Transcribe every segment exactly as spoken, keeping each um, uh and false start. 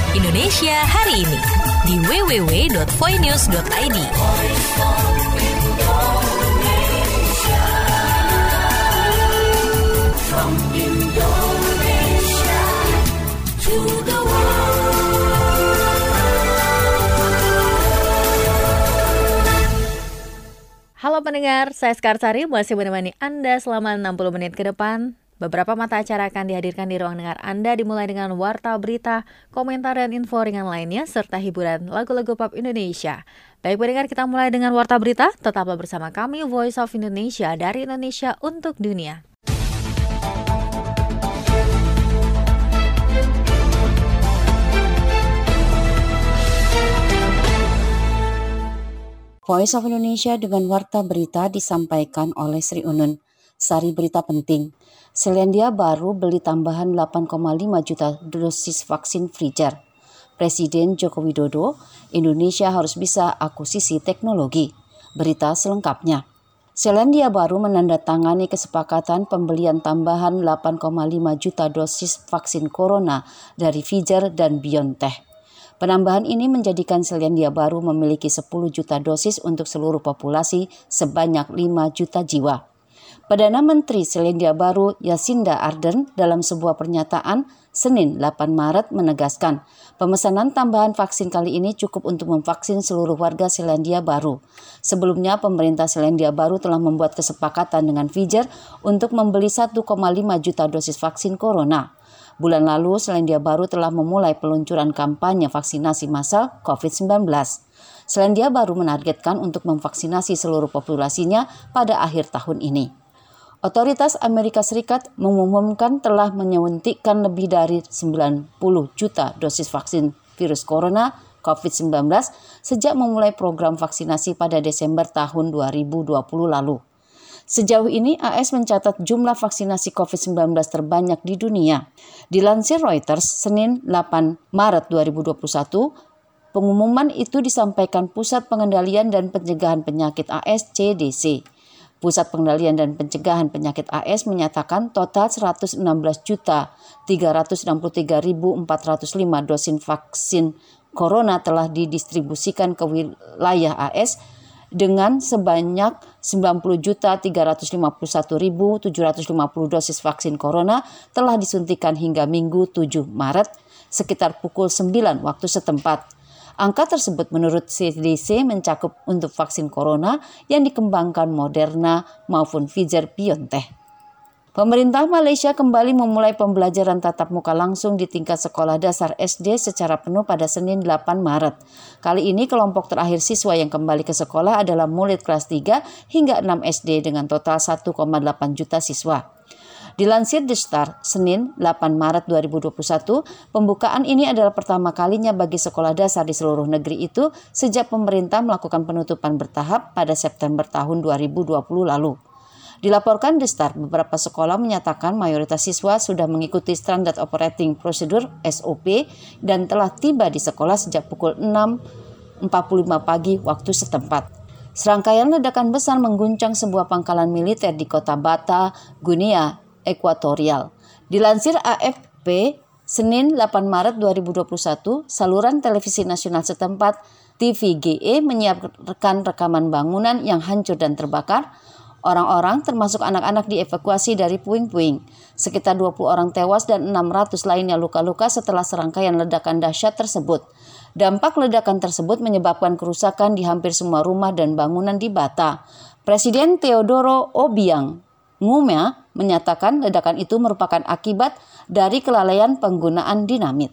Indonesia hari ini di w w w dot voinews dot i d. From Indonesia to the world. Halo pendengar, saya Skarsari masih menemani Anda selama enam puluh menit ke depan. Beberapa mata acara akan dihadirkan di ruang dengar Anda, dimulai dengan warta berita, komentar dan info ringan lainnya, serta hiburan lagu-lagu pop Indonesia. Baik pendengar, kita mulai dengan warta berita. Tetaplah bersama kami, Voice of Indonesia, dari Indonesia untuk dunia. Voice of Indonesia dengan warta berita disampaikan oleh Sri Unun. Sari berita penting. Selandia Baru beli tambahan delapan koma lima juta dosis vaksin Pfizer. Presiden Joko Widodo, Indonesia harus bisa akuisisi teknologi. Berita selengkapnya. Selandia Baru menandatangani kesepakatan pembelian tambahan delapan koma lima juta dosis vaksin corona dari Pfizer dan BioNTech. Penambahan ini menjadikan Selandia Baru memiliki sepuluh juta dosis untuk seluruh populasi sebanyak lima juta jiwa. Perdana Menteri Selandia Baru Jacinda Ardern dalam sebuah pernyataan Senin delapan Maret menegaskan pemesanan tambahan vaksin kali ini cukup untuk memvaksin seluruh warga Selandia Baru. Sebelumnya pemerintah Selandia Baru telah membuat kesepakatan dengan Pfizer untuk membeli satu koma lima juta dosis vaksin corona. Bulan lalu Selandia Baru telah memulai peluncuran kampanye vaksinasi massal covid sembilan belas. Selandia Baru menargetkan untuk memvaksinasi seluruh populasinya pada akhir tahun ini. Otoritas Amerika Serikat mengumumkan telah menyuntikkan lebih dari sembilan puluh juta dosis vaksin virus corona covid sembilan belas sejak memulai program vaksinasi pada Desember tahun dua ribu dua puluh lalu. Sejauh ini A S mencatat jumlah vaksinasi covid sembilan belas terbanyak di dunia. Dilansir Reuters, Senin delapan Maret dua ribu dua puluh satu, pengumuman itu disampaikan Pusat Pengendalian dan Pencegahan Penyakit A S C D C. Pusat Pengendalian dan Pencegahan Penyakit A S menyatakan total seratus enam belas juta tiga ratus enam puluh tiga ribu empat ratus lima dosis vaksin corona telah didistribusikan ke wilayah A S dengan sebanyak sembilan puluh juta tiga ratus lima puluh satu ribu tujuh ratus lima puluh dosis vaksin corona telah disuntikan hingga Minggu tujuh Maret sekitar pukul sembilan waktu setempat. Angka tersebut menurut C D C mencakup untuk vaksin corona yang dikembangkan Moderna maupun Pfizer-BioNTech. Pemerintah Malaysia kembali memulai pembelajaran tatap muka langsung di tingkat sekolah dasar S D secara penuh pada Senin delapan Maret. Kali ini kelompok terakhir siswa yang kembali ke sekolah adalah murid kelas tiga hingga enam S D dengan total satu koma delapan juta siswa. Dilansir The Star, Senin delapan Maret dua ribu dua puluh satu, pembukaan ini adalah pertama kalinya bagi sekolah dasar di seluruh negeri itu sejak pemerintah melakukan penutupan bertahap pada September tahun dua ribu dua puluh lalu. Dilaporkan The Star, beberapa sekolah menyatakan mayoritas siswa sudah mengikuti Standard Operating Procedure S O P dan telah tiba di sekolah sejak pukul enam empat puluh lima pagi waktu setempat. Serangkaian ledakan besar mengguncang sebuah pangkalan militer di kota Bata, Guinea Ekuatorial. Dilansir A F P, Senin delapan Maret dua ribu dua puluh satu, saluran televisi nasional setempat T V G E menyiarkan rekaman bangunan yang hancur dan terbakar. Orang-orang termasuk anak-anak dievakuasi dari puing-puing. Sekitar dua puluh orang tewas dan enam ratus lainnya luka-luka setelah serangkaian ledakan dahsyat tersebut. Dampak ledakan tersebut menyebabkan kerusakan di hampir semua rumah dan bangunan di Bata. Presiden Teodoro Obiang Nguema menyatakan ledakan itu merupakan akibat dari kelalaian penggunaan dinamit.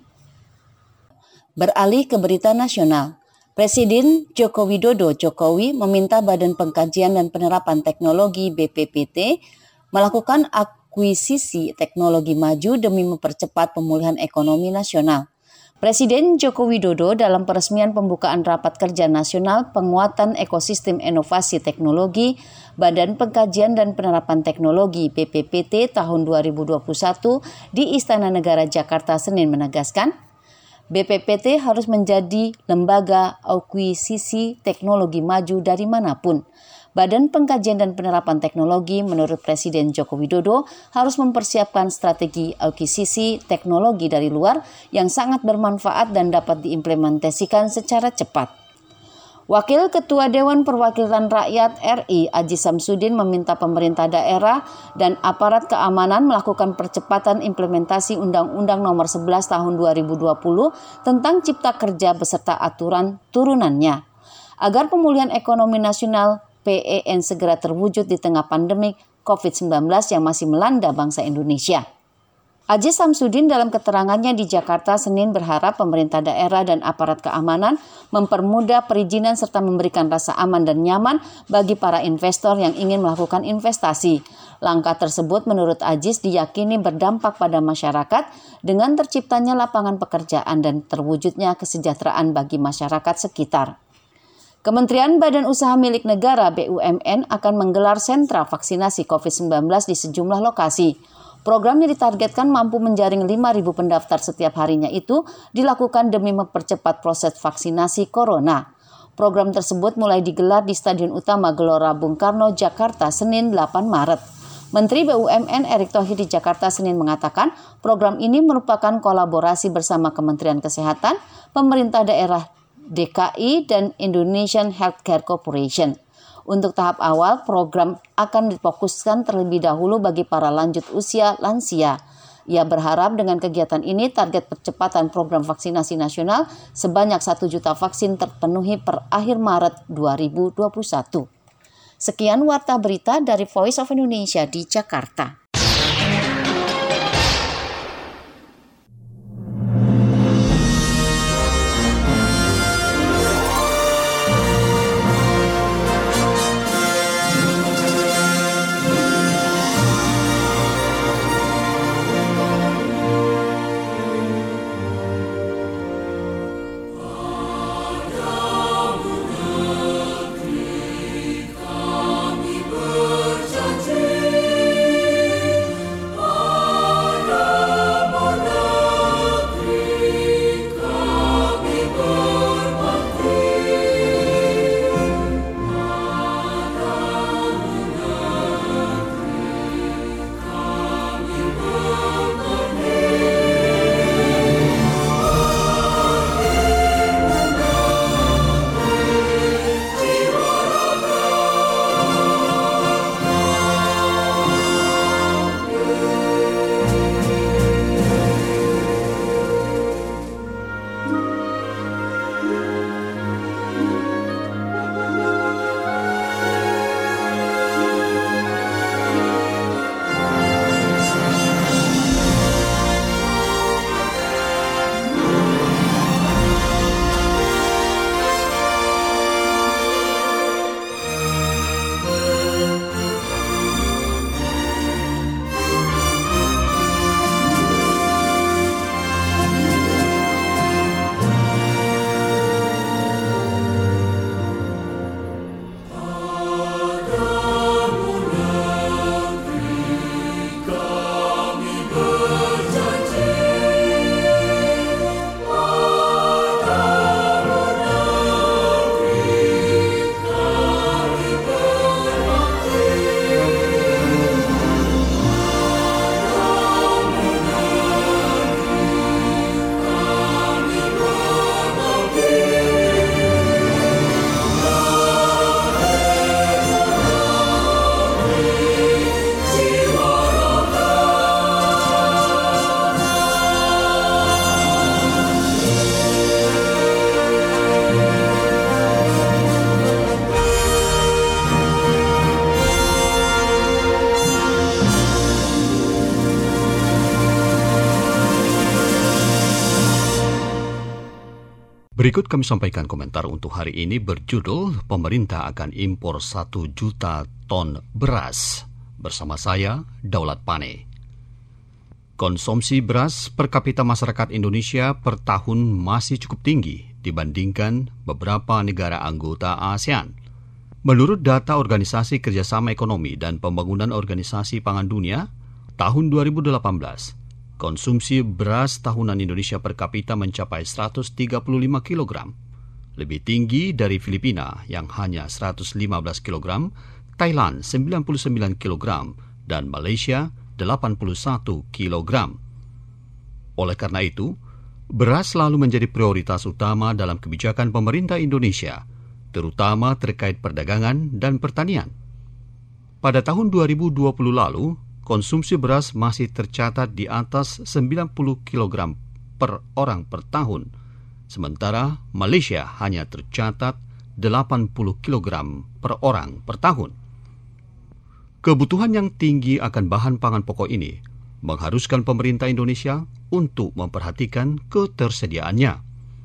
Beralih ke berita nasional. Presiden Joko Widodo Jokowi meminta Badan Pengkajian dan Penerapan Teknologi B P P T melakukan akuisisi teknologi maju demi mempercepat pemulihan ekonomi nasional. Presiden Joko Widodo dalam peresmian pembukaan Rapat Kerja Nasional Penguatan Ekosistem Inovasi Teknologi Badan Pengkajian dan Penerapan Teknologi B P P T tahun dua ribu dua puluh satu di Istana Negara Jakarta Senin menegaskan, B P P T harus menjadi lembaga akuisisi teknologi maju dari manapun. Badan Pengkajian dan Penerapan Teknologi menurut Presiden Joko Widodo harus mempersiapkan strategi akuisisi teknologi dari luar yang sangat bermanfaat dan dapat diimplementasikan secara cepat. Wakil Ketua Dewan Perwakilan Rakyat R I Aziz Samsudin meminta pemerintah daerah dan aparat keamanan melakukan percepatan implementasi Undang-Undang Nomor sebelas Tahun dua ribu dua puluh tentang Cipta Kerja beserta aturan turunannya, agar pemulihan ekonomi nasional P E N segera terwujud di tengah pandemi covid sembilan belas yang masih melanda bangsa Indonesia. Aziz Samsudin dalam keterangannya di Jakarta Senin berharap pemerintah daerah dan aparat keamanan mempermudah perizinan serta memberikan rasa aman dan nyaman bagi para investor yang ingin melakukan investasi. Langkah tersebut menurut Aziz diyakini berdampak pada masyarakat dengan terciptanya lapangan pekerjaan dan terwujudnya kesejahteraan bagi masyarakat sekitar. Kementerian Badan Usaha Milik Negara B U M N akan menggelar sentra vaksinasi covid sembilan belas di sejumlah lokasi. Program yang ditargetkan mampu menjaring lima ribu pendaftar setiap harinya itu dilakukan demi mempercepat proses vaksinasi corona. Program tersebut mulai digelar di Stadion Utama Gelora Bung Karno, Jakarta, Senin delapan Maret. Menteri B U M N Erick Thohir di Jakarta Senin mengatakan program ini merupakan kolaborasi bersama Kementerian Kesehatan, pemerintah daerah D K I, dan Indonesian Healthcare Corporation. Untuk tahap awal, program akan difokuskan terlebih dahulu bagi para lanjut usia lansia. Ia berharap dengan kegiatan ini target percepatan program vaksinasi nasional sebanyak satu juta vaksin terpenuhi per akhir Maret dua ribu dua puluh satu. Sekian Warta Berita dari Voice of Indonesia di Jakarta. Berikut kami sampaikan komentar untuk hari ini berjudul Pemerintah akan impor satu juta ton beras. Bersama saya, Daulat Pane. Konsumsi beras per kapita masyarakat Indonesia per tahun masih cukup tinggi dibandingkan beberapa negara anggota ASEAN. Menurut data Organisasi Kerjasama Ekonomi dan Pembangunan Organisasi Pangan Dunia, tahun dua ribu delapan belas, konsumsi beras tahunan Indonesia per kapita mencapai seratus tiga puluh lima kilogram, lebih tinggi dari Filipina yang hanya seratus lima belas kilogram Thailand sembilan puluh sembilan kilogram, dan Malaysia delapan puluh satu kilogram. Oleh karena itu, beras selalu menjadi prioritas utama dalam kebijakan pemerintah Indonesia, terutama terkait perdagangan dan pertanian. Pada tahun dua ribu dua puluh lalu, konsumsi beras masih tercatat di atas sembilan puluh kilogram per orang per tahun, sementara Malaysia hanya tercatat delapan puluh kilogram per orang per tahun. Kebutuhan yang tinggi akan bahan pangan pokok ini mengharuskan pemerintah Indonesia untuk memperhatikan ketersediaannya.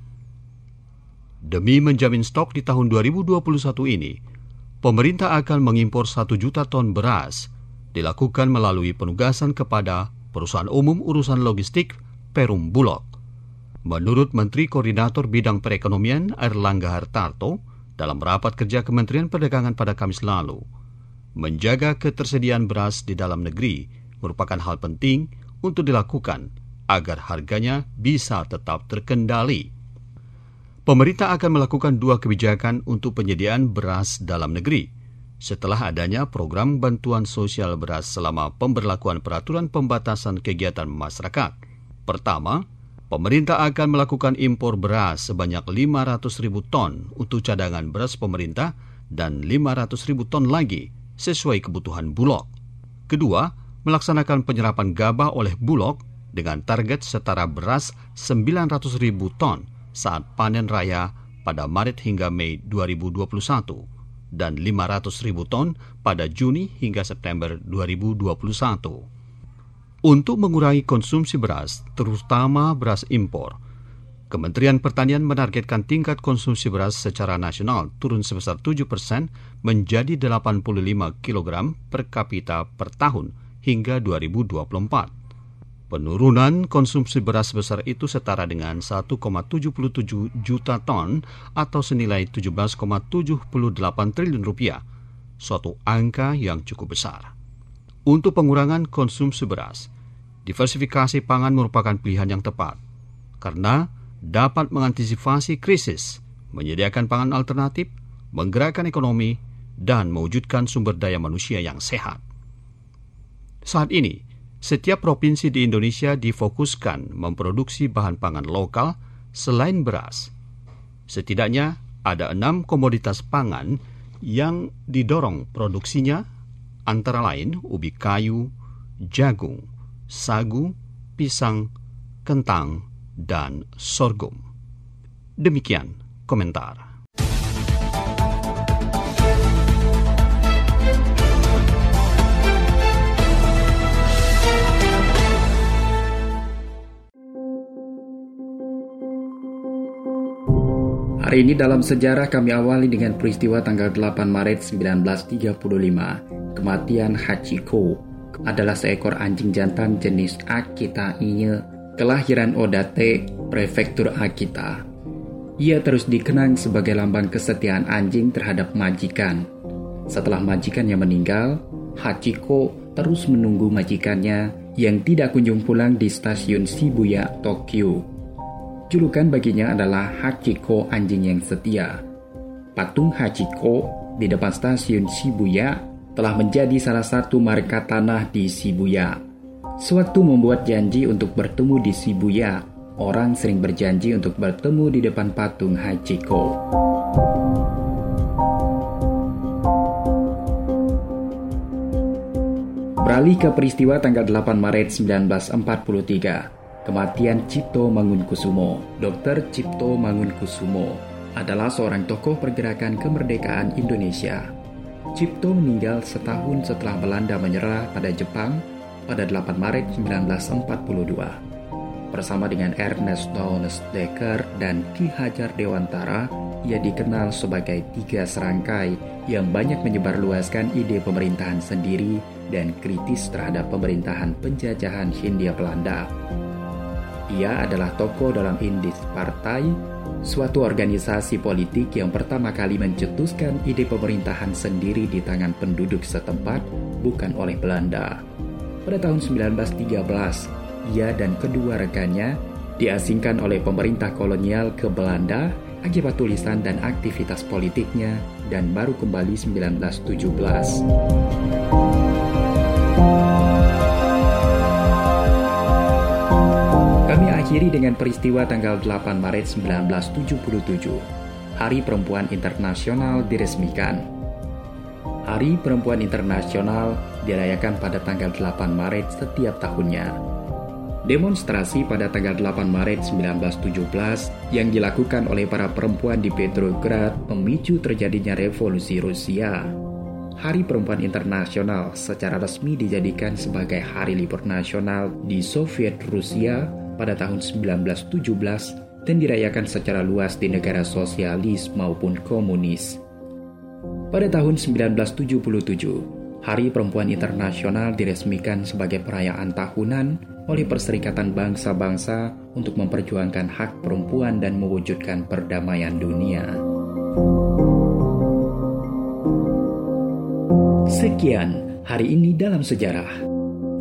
Demi menjamin stok di tahun dua ribu dua puluh satu ini, pemerintah akan mengimpor satu juta ton beras, dilakukan melalui penugasan kepada Perusahaan Umum Urusan Logistik Perum Bulog. Menurut Menteri Koordinator Bidang Perekonomian Airlangga Hartarto dalam rapat kerja Kementerian Perdagangan pada Kamis lalu, menjaga ketersediaan beras di dalam negeri merupakan hal penting untuk dilakukan agar harganya bisa tetap terkendali. Pemerintah akan melakukan dua kebijakan untuk penyediaan beras dalam negeri setelah adanya program bantuan sosial beras selama pemberlakuan peraturan pembatasan kegiatan masyarakat. Pertama, pemerintah akan melakukan impor beras sebanyak lima ratus ribu ton untuk cadangan beras pemerintah dan lima ratus ribu ton lagi sesuai kebutuhan Bulog. Kedua, melaksanakan penyerapan gabah oleh Bulog dengan target setara beras sembilan ratus ribu ton saat panen raya pada Maret hingga Mei dua ribu dua puluh satu dan lima ratus ribu ton pada Juni hingga September dua ribu dua puluh satu. Untuk mengurangi konsumsi beras, terutama beras impor, Kementerian Pertanian menargetkan tingkat konsumsi beras secara nasional turun sebesar tujuh persen menjadi delapan puluh lima kilogram per kapita per tahun hingga dua ribu dua puluh empat. Penurunan konsumsi beras sebesar itu setara dengan satu koma tujuh tujuh juta ton atau senilai tujuh belas koma tujuh delapan triliun rupiah, suatu angka yang cukup besar. Untuk pengurangan konsumsi beras, diversifikasi pangan merupakan pilihan yang tepat, karena dapat mengantisipasi krisis, menyediakan pangan alternatif, menggerakkan ekonomi, dan mewujudkan sumber daya manusia yang sehat. Saat ini, setiap provinsi di Indonesia difokuskan memproduksi bahan pangan lokal selain beras. Setidaknya ada enam komoditas pangan yang didorong produksinya, antara lain ubi kayu, jagung, sagu, pisang, kentang, dan sorghum. Demikian komentar. Hari ini dalam sejarah kami awali dengan peristiwa tanggal delapan Maret seribu sembilan ratus tiga puluh lima. Kematian Hachiko adalah seekor anjing jantan jenis Akita Inye, kelahiran Odate, prefektur Akita. Ia terus dikenang sebagai lambang kesetiaan anjing terhadap majikan. Setelah majikannya meninggal, Hachiko terus menunggu majikannya yang tidak kunjung pulang di stasiun Shibuya, Tokyo. Julukan baginya adalah Hachiko anjing yang setia. Patung Hachiko di depan stasiun Shibuya telah menjadi salah satu marka tanah di Shibuya. Sewaktu membuat janji untuk bertemu di Shibuya, orang sering berjanji untuk bertemu di depan patung Hachiko. Beralih ke peristiwa tanggal delapan Maret seribu sembilan ratus empat puluh tiga. Kematian Cipto Mangunkusumo. dokter Cipto Mangunkusumo adalah seorang tokoh pergerakan kemerdekaan Indonesia. Cipto meninggal setahun setelah Belanda menyerah pada Jepang pada delapan Maret seribu sembilan ratus empat puluh dua. Bersama dengan Ernest Downes Dekker dan Ki Hajar Dewantara, ia dikenal sebagai tiga serangkai yang banyak menyebarluaskan ide pemerintahan sendiri dan kritis terhadap pemerintahan penjajahan Hindia Belanda. Ia adalah tokoh dalam Indis Partai, suatu organisasi politik yang pertama kali mencetuskan ide pemerintahan sendiri di tangan penduduk setempat, bukan oleh Belanda. Pada tahun seribu sembilan ratus tiga belas, ia dan kedua rekannya diasingkan oleh pemerintah kolonial ke Belanda akibat tulisan dan aktivitas politiknya dan baru kembali sembilan belas tujuh belas. Kami akhiri dengan peristiwa tanggal delapan Maret seribu sembilan ratus tujuh puluh tujuh. Hari Perempuan Internasional diresmikan. Hari Perempuan Internasional dirayakan pada tanggal delapan Maret setiap tahunnya. Demonstrasi pada tanggal delapan Maret seribu sembilan ratus tujuh belas yang dilakukan oleh para perempuan di Petrograd memicu terjadinya revolusi Rusia. Hari Perempuan Internasional secara resmi dijadikan sebagai hari libur nasional di Soviet Rusia pada tahun seribu sembilan ratus tujuh belas dan dirayakan secara luas di negara sosialis maupun komunis. Pada tahun seribu sembilan ratus tujuh puluh tujuh, Hari Perempuan Internasional diresmikan sebagai perayaan tahunan oleh Perserikatan Bangsa-Bangsa untuk memperjuangkan hak perempuan dan mewujudkan perdamaian dunia. Sekian hari ini dalam sejarah.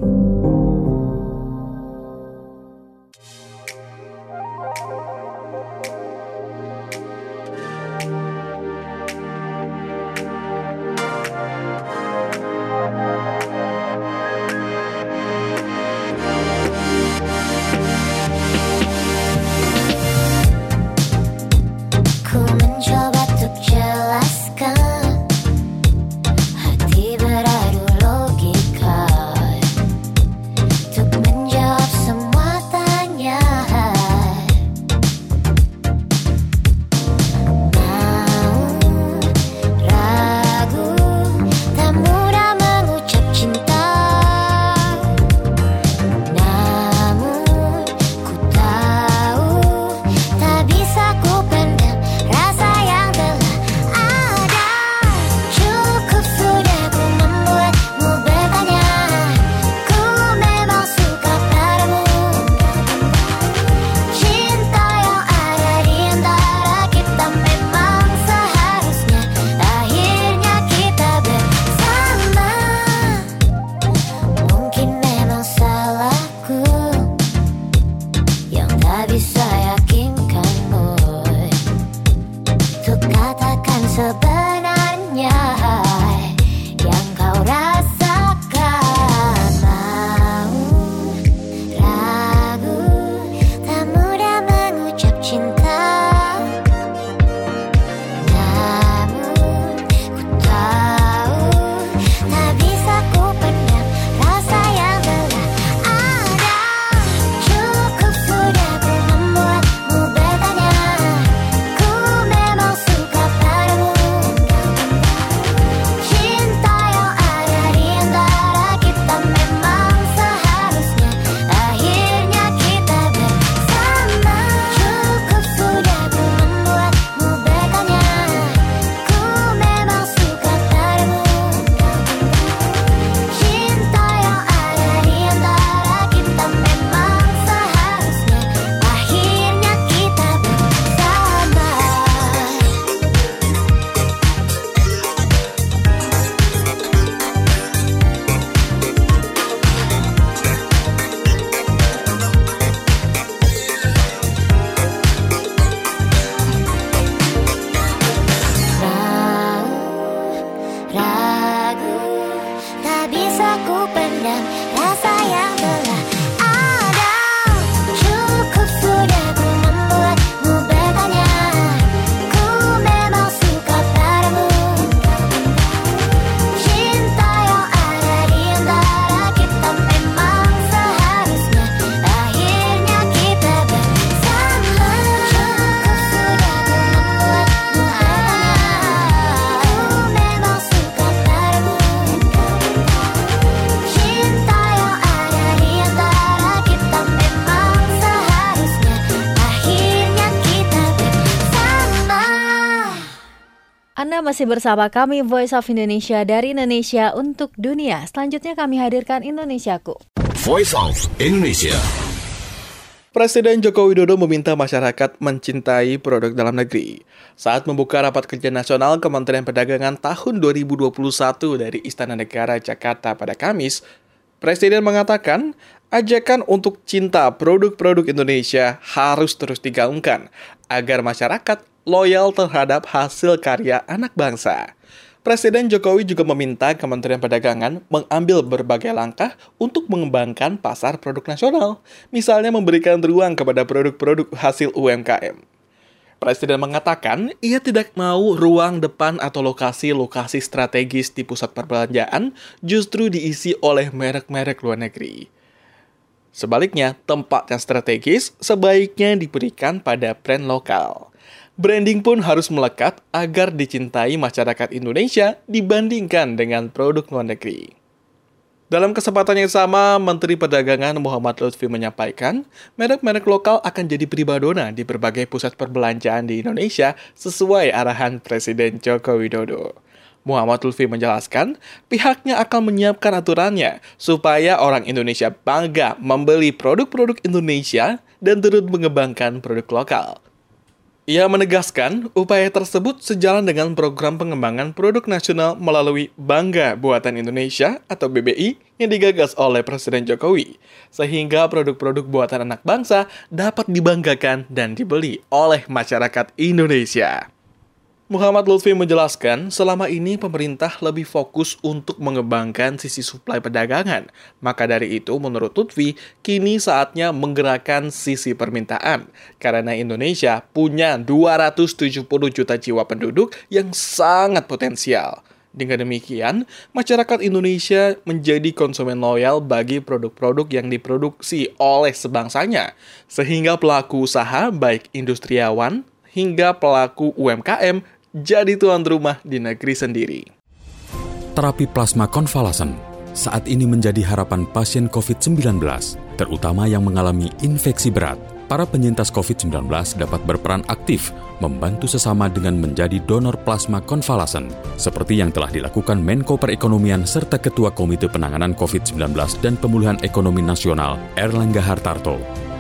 Anda masih bersama kami Voice of Indonesia dari Indonesia untuk dunia. Selanjutnya kami hadirkan Indonesiaku. Voice of Indonesia. Presiden Joko Widodo meminta masyarakat mencintai produk dalam negeri. Saat membuka rapat kerja nasional Kementerian Perdagangan tahun dua ribu dua puluh satu dari Istana Negara Jakarta pada Kamis, Presiden mengatakan Ajakan untuk cinta produk-produk Indonesia harus terus digaungkan agar masyarakat loyal terhadap hasil karya anak bangsa. Presiden Jokowi juga meminta Kementerian Perdagangan mengambil berbagai langkah untuk mengembangkan pasar produk nasional, misalnya memberikan ruang kepada produk-produk hasil U M K M. Presiden mengatakan ia tidak mau ruang depan atau lokasi-lokasi strategis di pusat perbelanjaan justru diisi oleh merek-merek luar negeri. Sebaliknya, tempat yang strategis sebaiknya diberikan pada brand lokal. Branding pun harus melekat agar dicintai masyarakat Indonesia dibandingkan dengan produk luar negeri. Dalam kesempatan yang sama, Menteri Perdagangan Muhammad Lutfi menyampaikan, merek-merek lokal akan jadi primadona di berbagai pusat perbelanjaan di Indonesia sesuai arahan Presiden Joko Widodo. Muhammad Lutfi menjelaskan, pihaknya akan menyiapkan aturannya supaya orang Indonesia bangga membeli produk-produk Indonesia dan turut mengembangkan produk lokal. Ia menegaskan, upaya tersebut sejalan dengan program pengembangan produk nasional melalui Bangga Buatan Indonesia atau B B I yang digagas oleh Presiden Jokowi, sehingga produk-produk buatan anak bangsa dapat dibanggakan dan dibeli oleh masyarakat Indonesia. Muhammad Lutfi menjelaskan, selama ini pemerintah lebih fokus untuk mengembangkan sisi suplai perdagangan. Maka dari itu, menurut Lutfi, kini saatnya menggerakkan sisi permintaan. Karena Indonesia punya dua ratus tujuh puluh juta jiwa penduduk yang sangat potensial. Dengan demikian, masyarakat Indonesia menjadi konsumen loyal bagi produk-produk yang diproduksi oleh sebangsanya. Sehingga pelaku usaha, baik industriawan hingga pelaku U M K M, jadi tuan rumah di negeri sendiri. Terapi plasma konvalesen saat ini menjadi harapan pasien covid sembilan belas, terutama yang mengalami infeksi berat. Para penyintas covid sembilan belas dapat berperan aktif membantu sesama dengan menjadi donor plasma konvalesen, seperti yang telah dilakukan Menko Perekonomian serta Ketua Komite Penanganan covid sembilan belas dan Pemulihan Ekonomi Nasional, Erlangga Hartarto.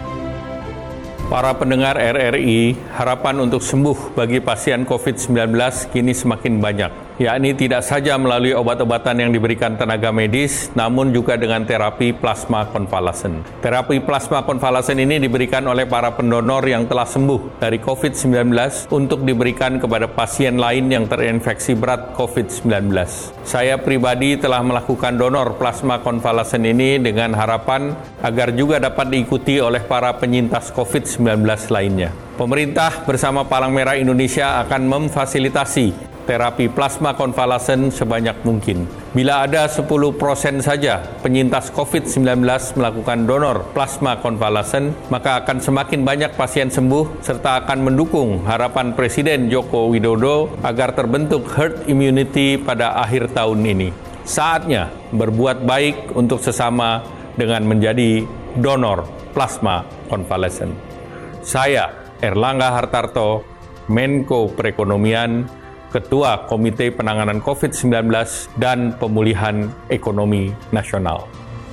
Para pendengar R R I, harapan untuk sembuh bagi pasien covid sembilan belas kini semakin banyak, yakni tidak saja melalui obat-obatan yang diberikan tenaga medis, namun juga dengan terapi plasma konvalesen. Terapi plasma konvalesen ini diberikan oleh para pendonor yang telah sembuh dari covid sembilan belas untuk diberikan kepada pasien lain yang terinfeksi berat covid sembilan belas. Saya pribadi telah melakukan donor plasma konvalesen ini dengan harapan agar juga dapat diikuti oleh para penyintas covid sembilan belas lainnya. Pemerintah bersama Palang Merah Indonesia akan memfasilitasi terapi plasma konvalesen sebanyak mungkin. Bila ada sepuluh persen saja penyintas covid sembilan belas melakukan donor plasma konvalesen, maka akan semakin banyak pasien sembuh serta akan mendukung harapan Presiden Joko Widodo agar terbentuk herd immunity pada akhir tahun ini. Saatnya berbuat baik untuk sesama dengan menjadi donor plasma konvalesen. Saya, Erlangga Hartarto, Menko Perekonomian, Ketua Komite Penanganan covid sembilan belas dan Pemulihan Ekonomi Nasional.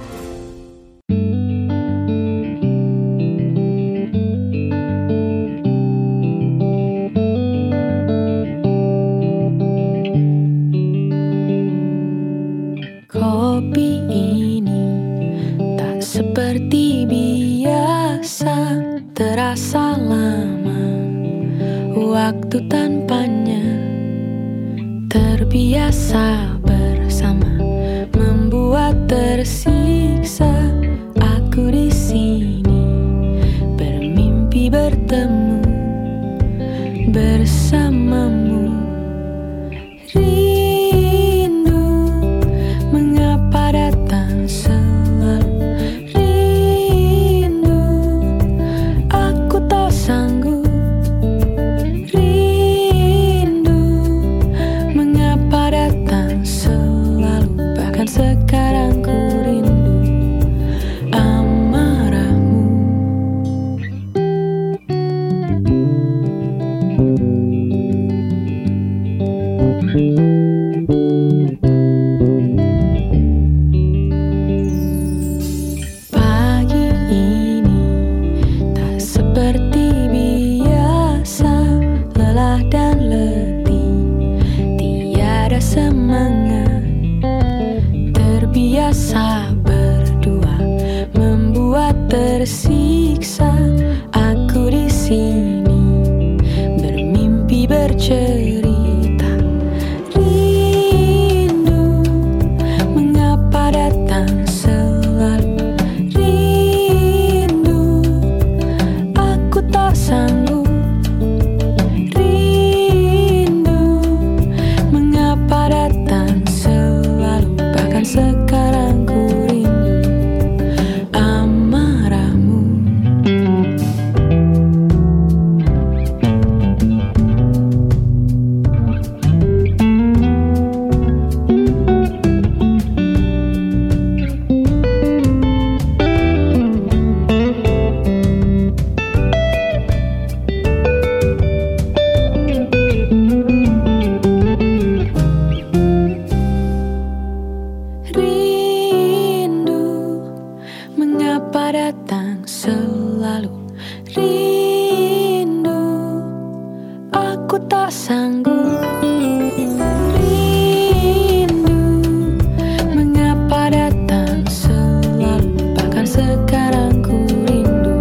Kopi ini tak seperti biasa, terasa lama waktu tanpanya. Terbiasa bersama, membuat tersiksa. Aku di sini bermimpi bertemu bersamamu. Rindu mengapa datang selalu. Rindu aku tak sanggup. Sekarang ku rindu amarahmu. cerita. Rindu, mengapa datang selalu? Rindu, aku tak sanggup. Rindu, mengapa datang selalu? Bahkan sekarang ku rindu amarahmu. Rindu, mengapa datang selalu? Rindu, aku tak sanggup. Rindu, mengapa datang selalu? Bahkan sekarang ku rindu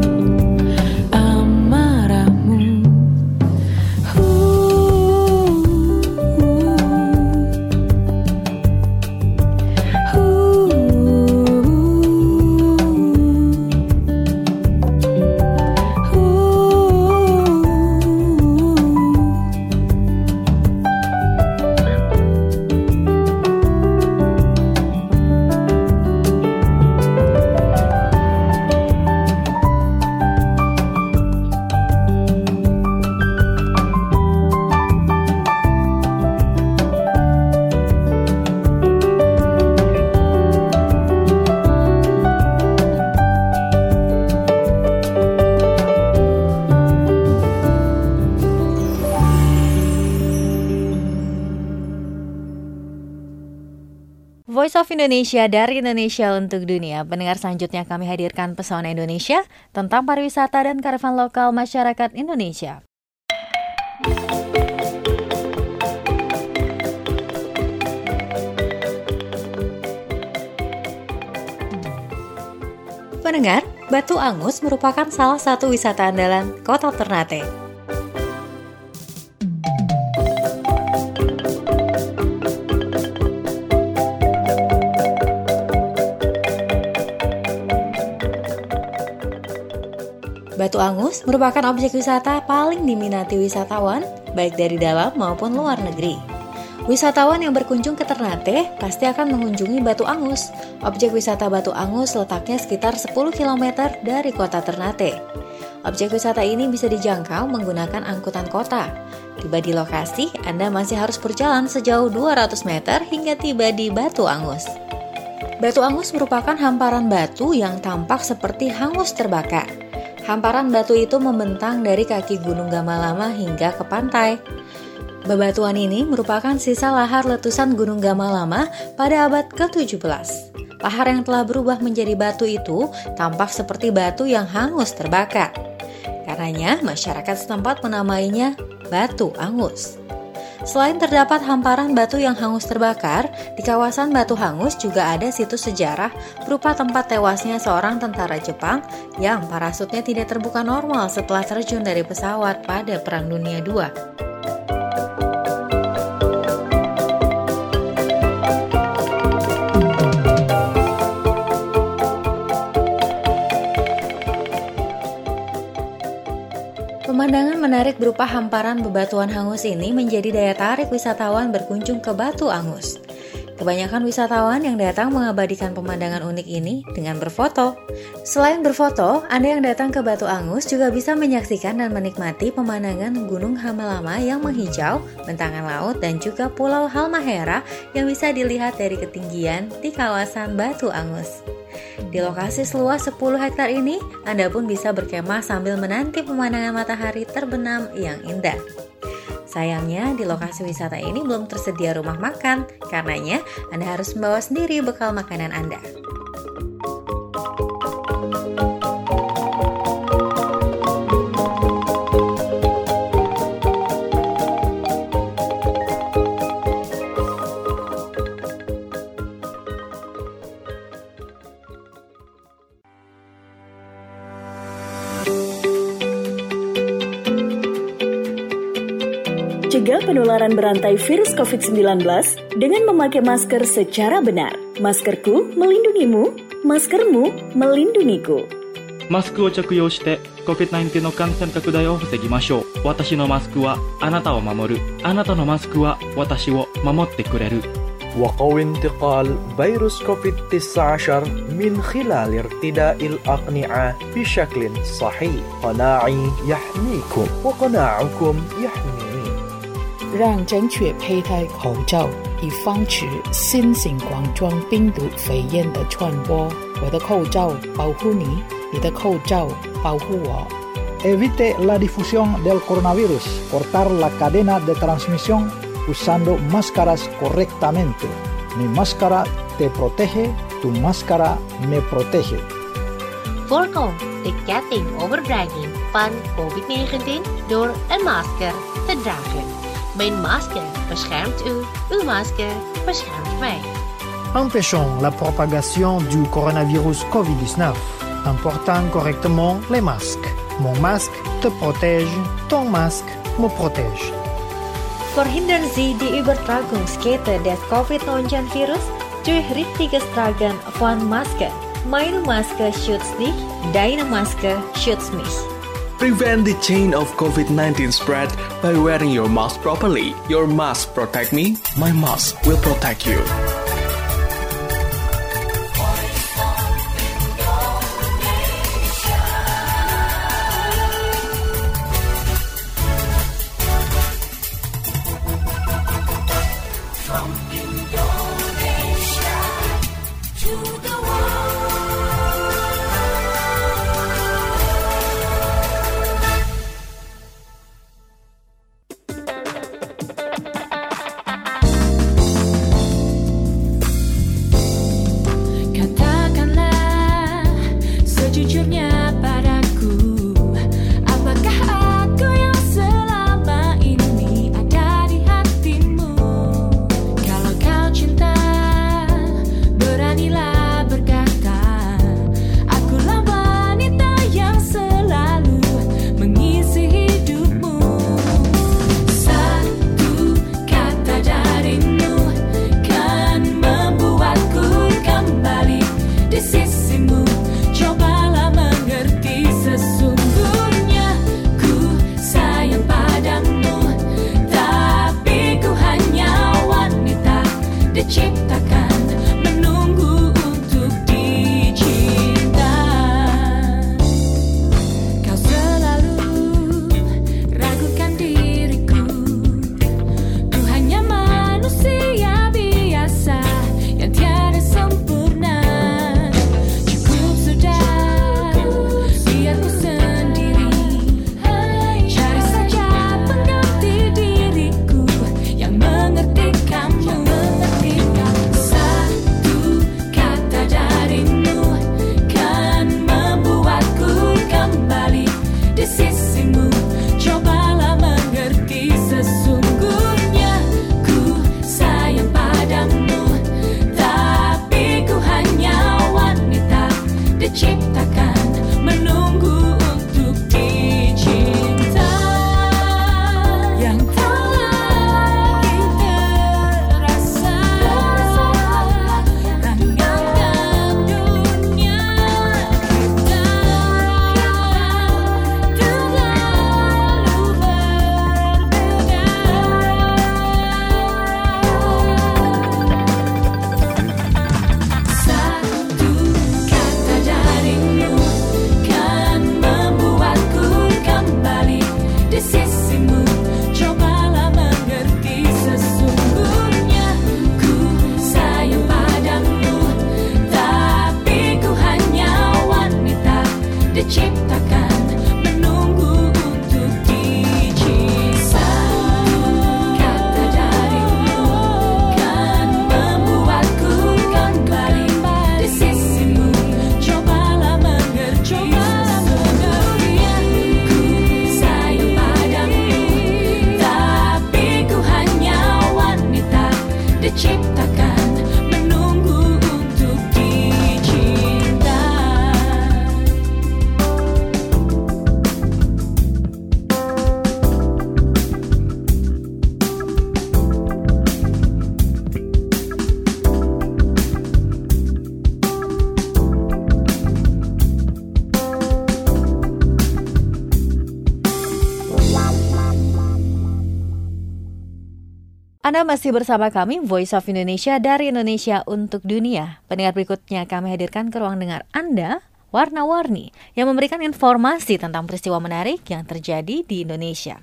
amarahmu. Voice of Indonesia dari Indonesia untuk dunia. Pendengar, selanjutnya kami hadirkan Pesona Indonesia tentang pariwisata dan kearifan lokal masyarakat Indonesia. Pendengar, Batu Angus merupakan salah satu wisata andalan Kota Ternate. Batu Angus merupakan objek wisata paling diminati wisatawan, baik dari dalam maupun luar negeri. Wisatawan yang berkunjung ke Ternate pasti akan mengunjungi Batu Angus. Objek wisata Batu Angus letaknya sekitar sepuluh kilometer dari kota Ternate. Objek wisata ini bisa dijangkau menggunakan angkutan kota. Tiba di lokasi, Anda masih harus berjalan sejauh dua ratus meter hingga tiba di Batu Angus. Batu Angus merupakan hamparan batu yang tampak seperti hangus terbakar. Hamparan batu itu membentang dari kaki Gunung Gamalama hingga ke pantai. Bebatuan ini merupakan sisa lahar letusan Gunung Gamalama pada abad ke tujuh belas. Lahar yang telah berubah menjadi batu itu tampak seperti batu yang hangus terbakar. Karenanya, masyarakat setempat menamainya Batu Angus. Selain terdapat hamparan batu yang hangus terbakar, di kawasan Batu Angus juga ada situs sejarah berupa tempat tewasnya seorang tentara Jepang yang parasutnya tidak terbuka normal setelah terjun dari pesawat pada Perang Dunia kedua. Pemandangan menarik berupa hamparan bebatuan hangus ini menjadi daya tarik wisatawan berkunjung ke Batu Angus. Kebanyakan wisatawan yang datang mengabadikan pemandangan unik ini dengan berfoto. Selain berfoto, Anda yang datang ke Batu Angus juga bisa menyaksikan dan menikmati pemandangan Gunung Gamalama yang menghijau, bentangan laut, dan juga Pulau Halmahera yang bisa dilihat dari ketinggian di kawasan Batu Angus. Di lokasi seluas sepuluh hektar ini, Anda pun bisa berkemah sambil menanti pemandangan matahari terbenam yang indah. Sayangnya, di lokasi wisata ini belum tersedia rumah makan, karenanya Anda harus membawa sendiri bekal makanan Anda. Cegah penularan berantai virus covid sembilan belas dengan memakai masker secara benar. Maskerku melindungimu, maskermu melindungiku. マスクを着用して コビッドナインティーン の感染拡大を防ぎましょう。私のマスクはあなたを守る。あなたのマスクは私を守ってくれる。 وقوي انتقال فيروس كوفيد تسعة عشر من خلال ارتداء الأقنعة بشكل صحيح. قناعي يحميكم وقناعكم يحميني. 让正确佩戴口罩，以防止新型冠状病毒肺炎的传播。我的口罩保护你，你的口罩保护我。 Evite la difusión del coronavirus. Cortar la cadena de transmisión usando máscaras correctamente. Mi máscara te protege, tu máscara me protege. Voorkom de ketting overdraging van covid negentien door een masker te dragen. Mijn masker beschermt u, uw masker beschermt mij. Empêchons la propagation du coronavirus covid dix-neuf en portant correctement les masques. Mon masque te protège, ton masque me protège. Verhindern Sie die Übertragungskette des covid neunzehn virus durch richtiges Tragen von Maske. Meine Maske schützt dich, deine Maske schützt mich. Prevent the chain of covid nineteen spread by wearing your mask properly. Your mask protect me, my mask will protect you. Anda masih bersama kami, Voice of Indonesia dari Indonesia untuk Dunia. Pendengar, berikutnya kami hadirkan ke ruang dengar Anda, Warna-Warni, yang memberikan informasi tentang peristiwa menarik yang terjadi di Indonesia.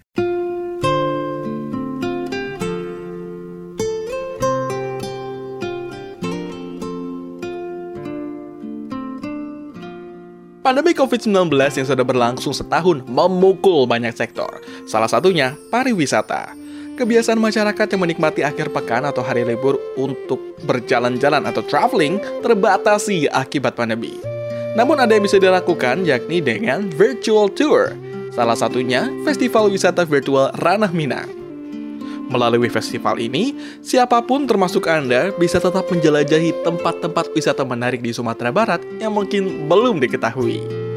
Pandemi covid sembilan belas yang sudah berlangsung setahun memukul banyak sektor, salah satunya pariwisata. Kebiasaan masyarakat yang menikmati akhir pekan atau hari libur untuk berjalan-jalan atau traveling terbatasi akibat pandemi. Namun ada yang bisa dilakukan, yakni dengan virtual tour. Salah satunya Festival Wisata Virtual Ranah Minang. Melalui festival ini, siapapun termasuk Anda bisa tetap menjelajahi tempat-tempat wisata menarik di Sumatera Barat yang mungkin belum diketahui.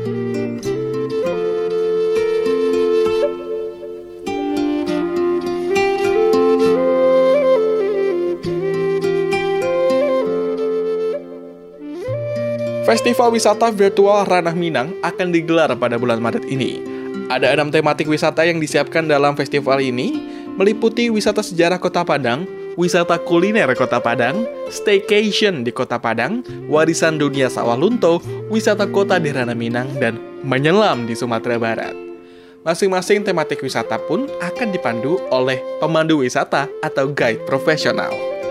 Festival Wisata Virtual Ranah Minang akan digelar pada bulan Maret ini. Ada enam tematik wisata yang disiapkan dalam festival ini, meliputi wisata sejarah Kota Padang, wisata kuliner Kota Padang, staycation di Kota Padang, warisan dunia Sawah Lunto, wisata kota di Ranah Minang, dan menyelam di Sumatera Barat. Masing-masing tematik wisata pun akan dipandu oleh pemandu wisata atau guide profesional.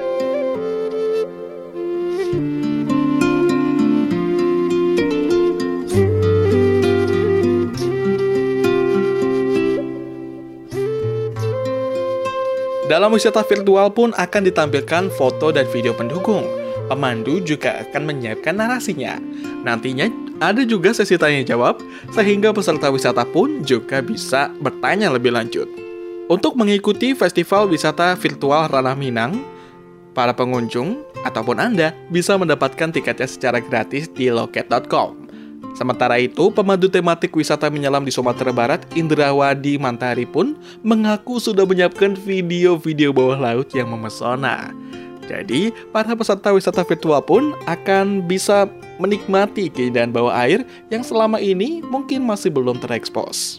Dalam wisata virtual pun akan ditampilkan foto dan video pendukung. Pemandu juga akan menyiapkan narasinya. Nantinya ada juga sesi tanya jawab, sehingga peserta wisata pun juga bisa bertanya lebih lanjut. Untuk mengikuti Festival Wisata Virtual Ranah Minang, para pengunjung ataupun Anda bisa mendapatkan tiketnya secara gratis di loket dot com. Sementara itu, pemandu tematik wisata menyelam di Sumatera Barat, Indrawadi Mantari pun mengaku sudah menyiapkan video-video bawah laut yang memesona. Jadi, para peserta wisata virtual pun akan bisa menikmati keindahan bawah air yang selama ini mungkin masih belum terekspos.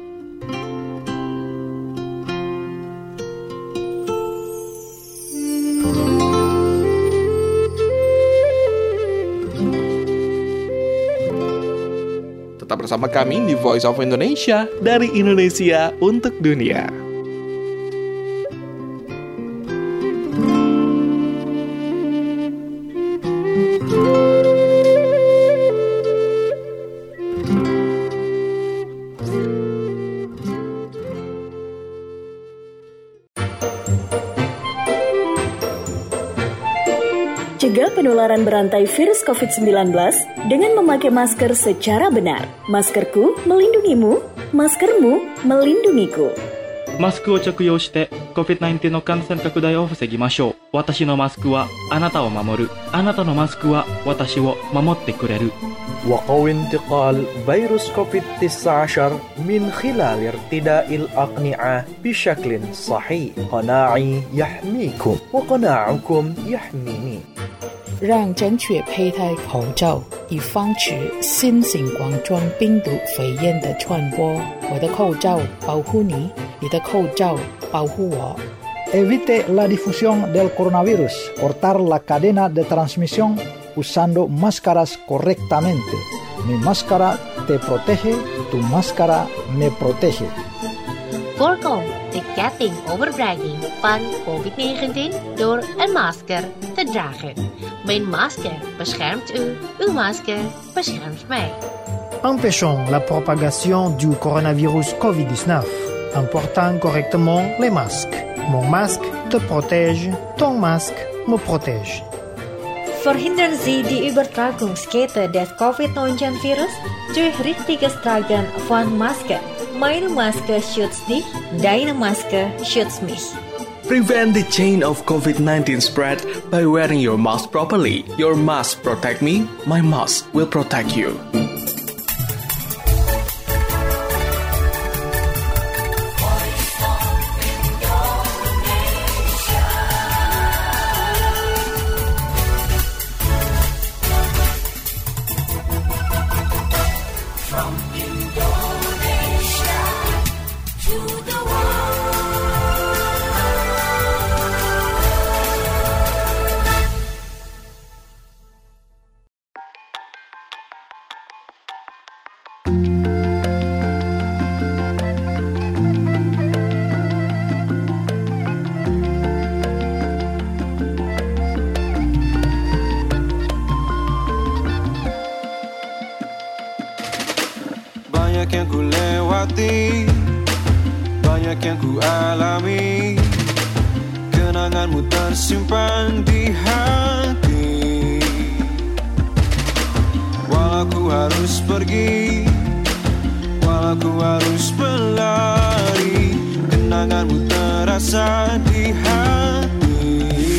Tetap bersama kami di Voice of Indonesia dari Indonesia untuk Dunia. Cegah penularan berantai virus covid sembilan belas dengan memakai masker secara benar. Maskerku melindungimu, maskermu melindungiku. マスクを着用して コビッドナインティーン の感染拡大を防ぎましょう。私のマスクはあなたを守る。あなたのマスクは私を守ってくれる。 وقوي انتقال فيروس كوفيد تسعة عشر من خلال ارتداء الأقنعة بشكل صحيح. قناعي يحميكم وقناعكم يحميني. 让正确佩戴口罩，以防止新型冠状病毒肺炎的传播。我的口罩保护你，你的口罩保护我。 Evite la difusión del coronavirus. Cortar la cadena de transmisión usando máscaras correctamente. Mi máscara te protege, tu máscara me protege. Voorkom de ketting overdraging van covid negentien door een masker te dragen. Mijn masker beschermt u, uw masker beschermt mij. Empêchons la propagation du coronavirus covid dix-neuf en portant correctement les masques. Mon masque te protège, ton masque me protège. Verhindern Sie die Übertragungskette des covid neunzehn Virus durch richtiges Tragen von Maske. Meine Maske schützt dich, deine Maske schützt mich. Prevent the chain of covid nineteen spread by wearing your mask properly. Your mask protect me, my mask will protect you. banyak yang ku alami, kenanganmu tersimpan di hati. Walau ku harus pergi, walau ku harus berlari, kenanganmu terasa di hati.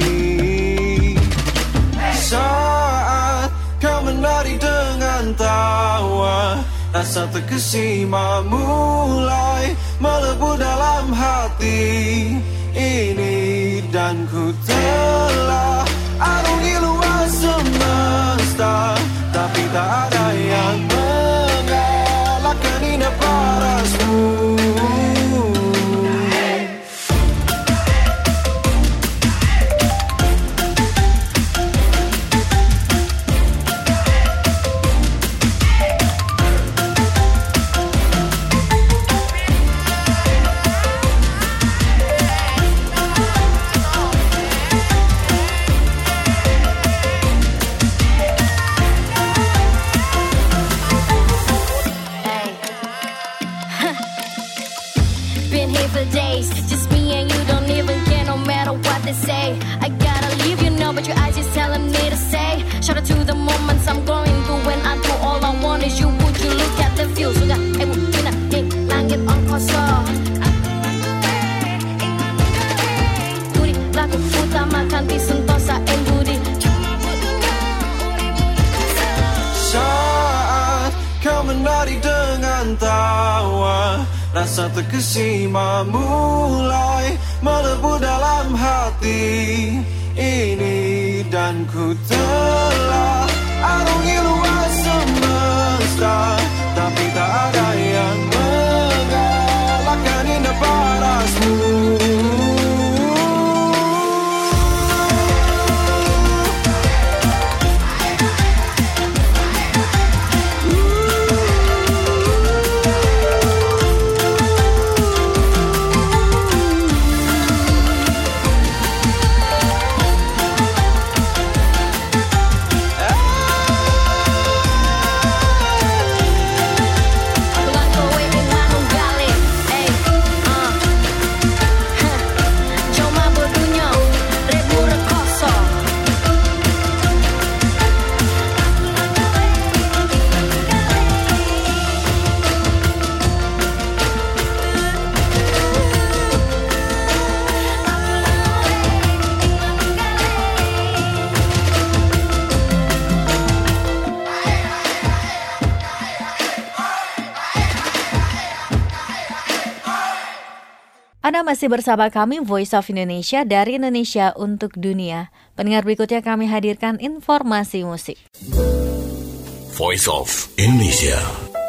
Saat kau menari dengan tawa, rasa terkesima mulai melebu dalam hati ini, dan ku telah arungi luas semesta, tapi tak ada yang mengalahkan indah parasmu. Rasa terkesima mulai melebu dalam hati ini, dan ku telah arungi luas semesta, tapi tak ada yang mengalahkan indah parasmu. Anda masih bersama kami Voice of Indonesia dari Indonesia untuk Dunia. Pendengar, berikutnya kami hadirkan informasi musik. Voice of Indonesia.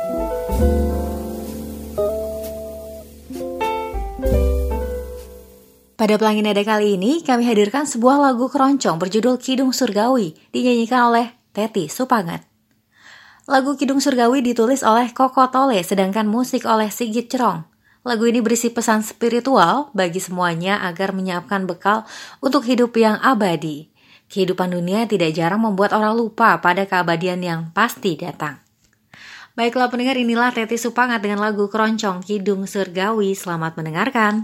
Pada Pelangi Nada kali ini kami hadirkan sebuah lagu keroncong berjudul Kidung Surgawi, dinyanyikan oleh Teti Supangat. Lagu Kidung Surgawi ditulis oleh Koko Tole, sedangkan musik oleh Sigit Cerong. Lagu ini berisi pesan spiritual bagi semuanya agar menyiapkan bekal untuk hidup yang abadi. Kehidupan dunia tidak jarang membuat orang lupa pada keabadian yang pasti datang. Baiklah pendengar, inilah Teti Supangat dengan lagu keroncong Kidung Surgawi. Selamat mendengarkan.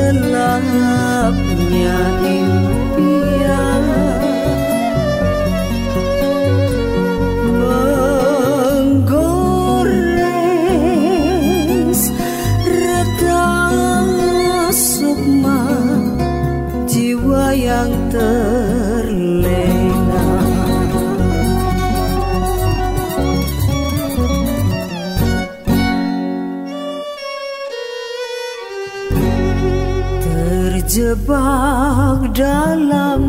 gelapnya impian menggores retak sukma jiwa yang terlena. Terjebak dalam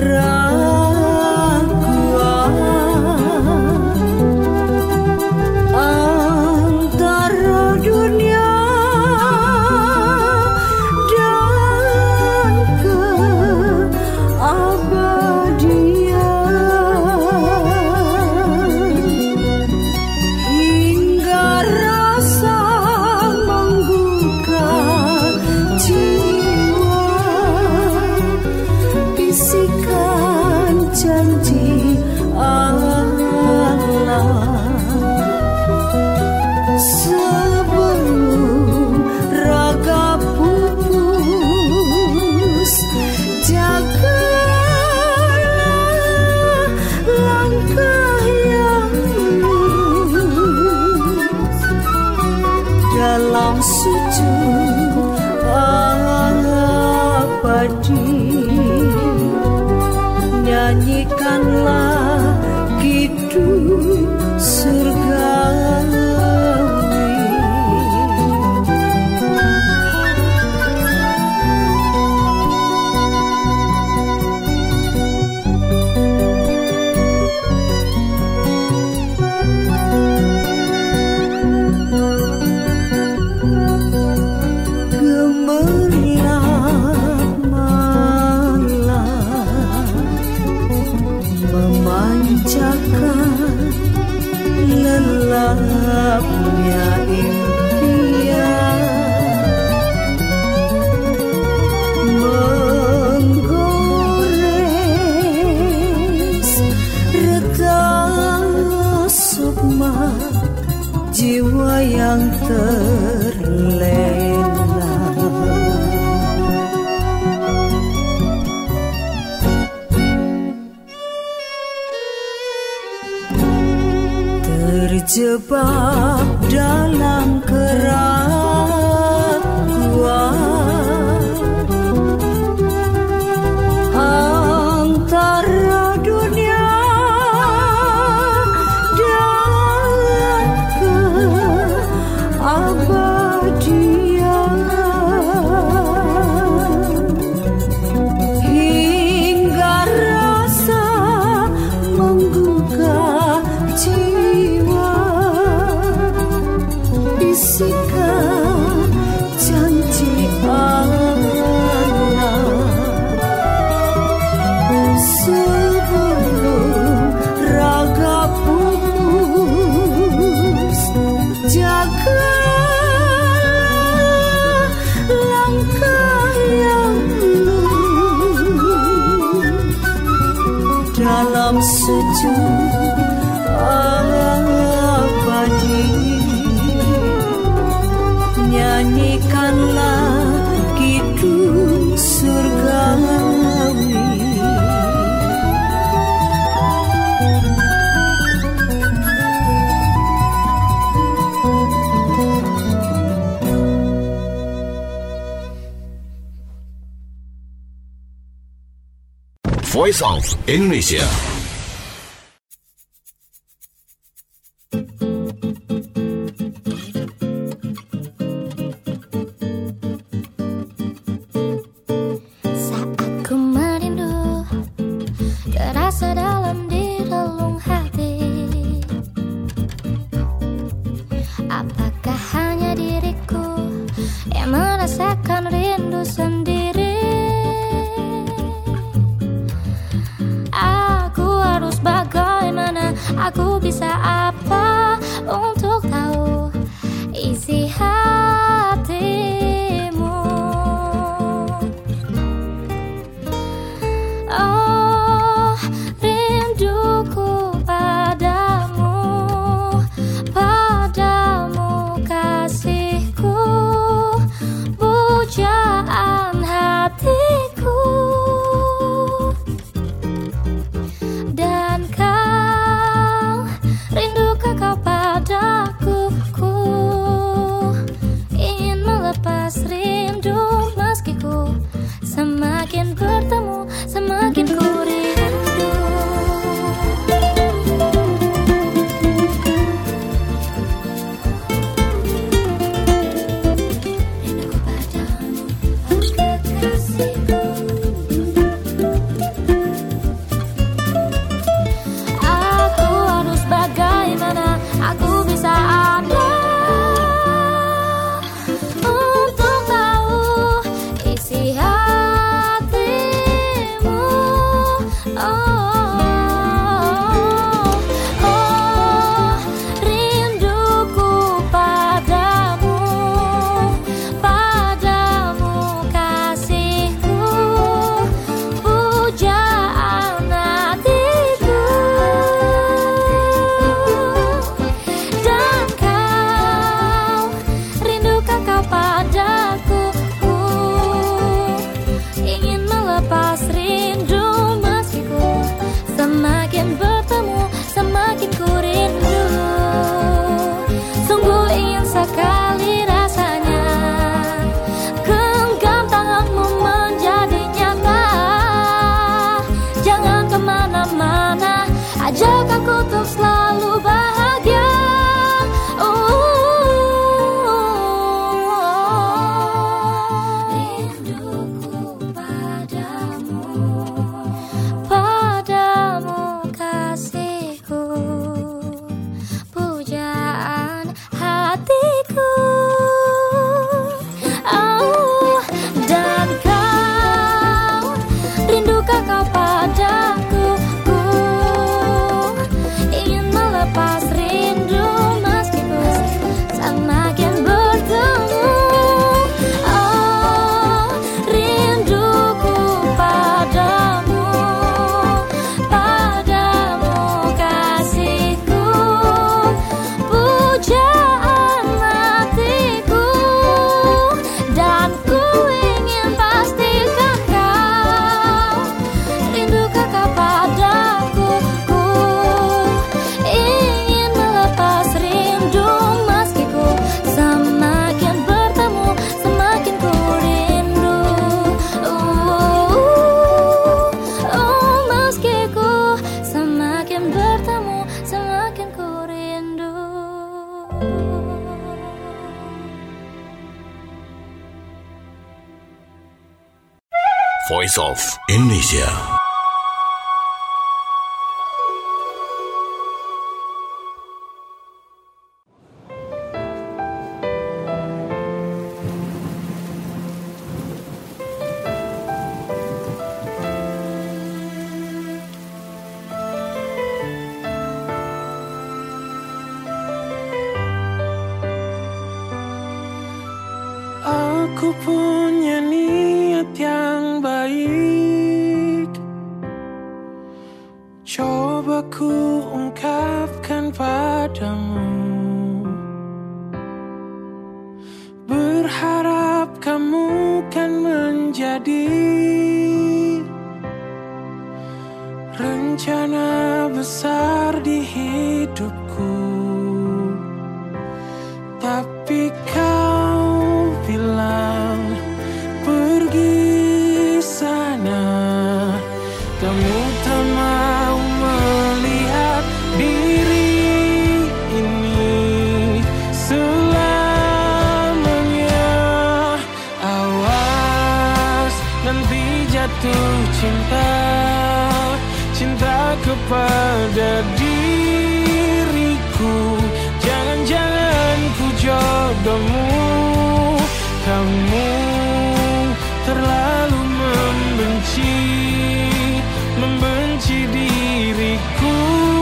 keraguan antara dunia dan keabadian hingga rasa menggugah jiwa. Bisikan janji Allah sebelum raga pupus, jagalah langkah yang lurus dalam sujud abadi. Nyanyikanlah hidup surgawi. Gemerlap malam memanjakan lelapnya impian menggores retak sukma jiwa yang terlena. Terjebak dalam keraguan antara dunia dan keabadian hingga rasa menggugah jiwa. Bisikan janji Allah sebelum raga pupus, jagalah langkah yang lurus dalam sujud abadi. Nyanyikanlah hidup surgawi. Voice of Indonesia. Aku bisa apa untuk tahu isi hatimu? Oh, rinduku padamu, padamu kasihku, pujaan Voice of Indonesia. Aku punya niat yang baik, coba ku ungkapkan padamu. Berharap kamu kan menjadi rencana besar di hidupku. Tapi kau bilang pergi sana, kamu tak mau melihat diri ini selamanya. Awas nanti jatuh cinta, cinta kepada diriku. Jangan-jangan ku jodohmu, kamu terlalu membenci, membenci diriku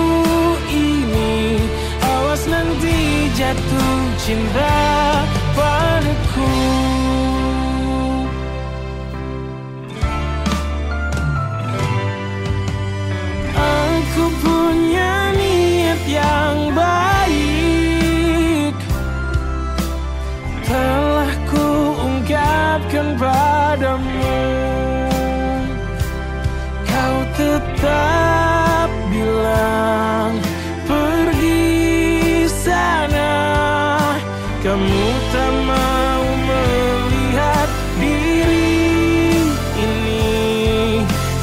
ini. Awas nanti jatuh cinta padaku. Aku punya niat yang baik, telah ku ungkapkan padamu. Kau tetap bilang pergi sana, kamu tak mau melihat diri ini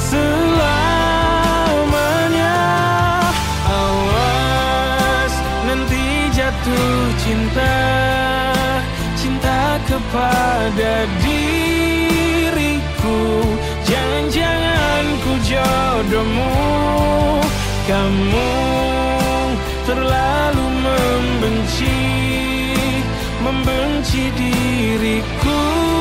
selamanya. Awas nanti jatuh cinta, cinta kepada diriku. Jangan-jangan ku jodohmu, kamu terlalu membenci, membenci diriku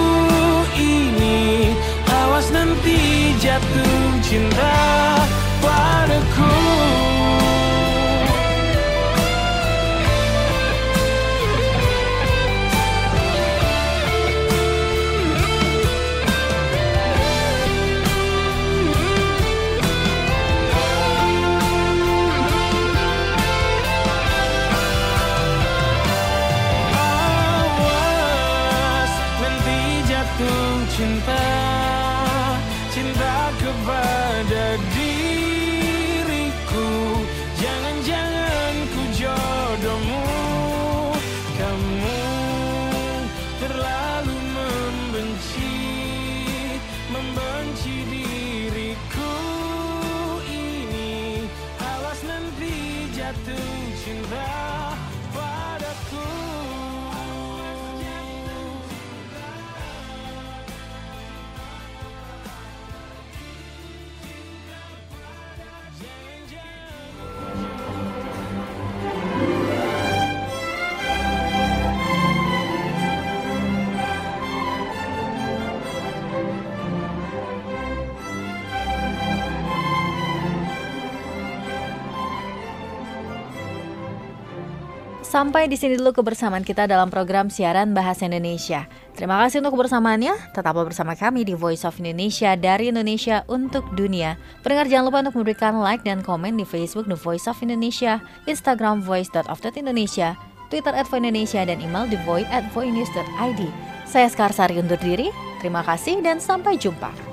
ini. Awas nanti jatuh cinta padaku. Cinta, cinta kepada diriku. Jangan-jangan ku jodohmu, kamu terlalu membenci, membenci diriku ini. Awas nanti jatuh cinta padaku. Sampai di sini dulu kebersamaan kita dalam program siaran Bahasa Indonesia. Terima kasih untuk kebersamaannya. Tetaplah bersama kami di Voice of Indonesia, dari Indonesia untuk dunia. Pendengar jangan lupa untuk memberikan like dan komen di Facebook The Voice of Indonesia, Instagram voice dot of dot indonesia, Twitter at voindonesia, dan email thevoice at voinews dot id. Saya Skarsari undur diri. Terima kasih dan sampai jumpa.